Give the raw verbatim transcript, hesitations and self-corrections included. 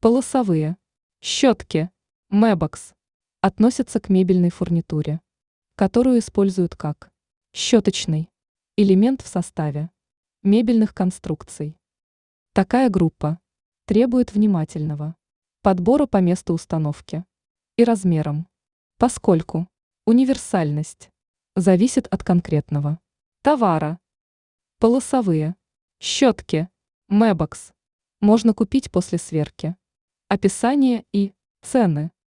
Полосовые щетки Мэбокс относятся к мебельной фурнитуре, которую используют как щеточный элемент в составе мебельных конструкций. Такая группа требует внимательного подбора по месту установки и размерам, поскольку универсальность зависит от конкретного товара. Полосовые щетки Мэбокс можно купить после сверки. Описание и цены.